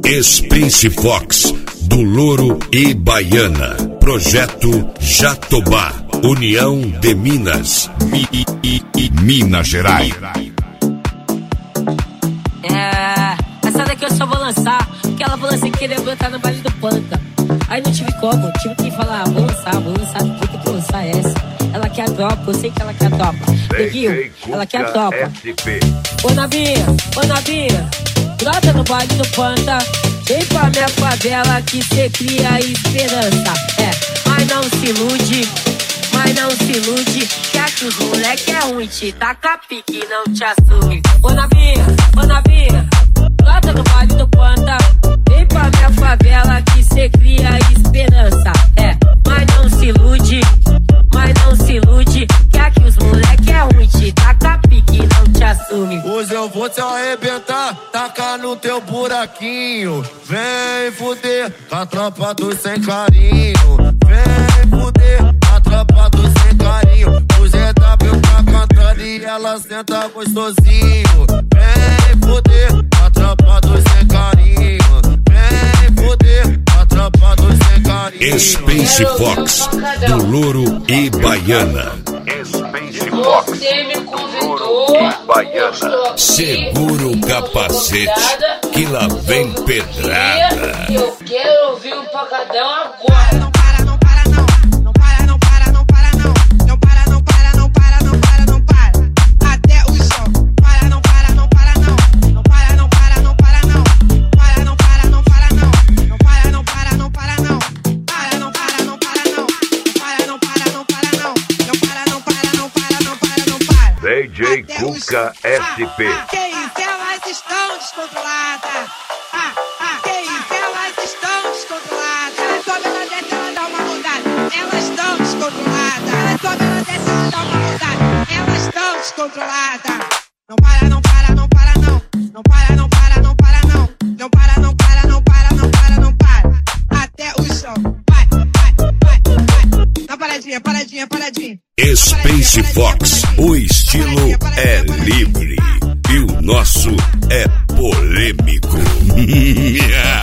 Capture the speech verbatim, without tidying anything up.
Space Fox, do Louro e Baiana. Projeto Jatobá, União de Minas, Mi, I, I, Minas Gerais. É, essa daqui eu só vou lançar, porque ela falou assim que queria botar no baile do Panta. Aí não tive como, tive que falar, vou lançar, vou lançar, porque tem que lançar essa. Ela quer a tropa, eu sei que ela quer a tropa. Neguinho, ela quer a tropa. Ô Nabinha, ô Nabinha, brota no baile do Panta. Vem pra minha favela que cê cria esperança. É, mas não se ilude, mas não se ilude, que aqui os moleque é ruim, te taca pique, não te assume. Ô Nabinha, ô Nabinha, brota no baile do Panta. Vem pra minha favela que cê cria esperança. É, mas não se ilude, mas não se ilude, que aqui os moleque é ruim, te taca pique, não te assume. Hoje eu vou te arrebentar, tacar no teu buraquinho. Vem fuder com a tropa do sem carinho. Vem fuder com a tropa do sem carinho. O G W tá cantando e ela senta gostosinho. Vem fuder com a tropa do sem carinho. Vem fuder com a tropa do sem carinho. Space Fox, do Louro e Baiana. Space Fox, do Louro e Baiana. Segura o capacete, que lá vem pedrada. Eu quero ouvir o pancadão agora. Não para, não para, não. Não para, não para, não para, não. Não para, não para, não para, não para, não para. Até o som. Para, não para, não para, não. Não para, não para, não para, não. Para, não para, não para, não. Não para, não para, não para, não. Para, não para, não para, não. Para, não para, não para, não. Não para, não para, não para, não para, não para. D J Cuca S P. Que isso, elas estão descontroladas. Ah, ah, que isso, elas estão descontroladas. Elas sobem, elas descem, elas dão uma rodada. Elas estão descontroladas. Elas sobem, elas descem, elas dão uma rodada. Elas estão descontroladas. Não para, não para, não para, não. Não para, não para, não para, não. Não para, não para, não para, não para, não para. Até o chão. Vai, vai, vai, vai. Dá paradinha, paradinha, paradinha. Space Fox, o estilo é livre e o nosso é polêmico.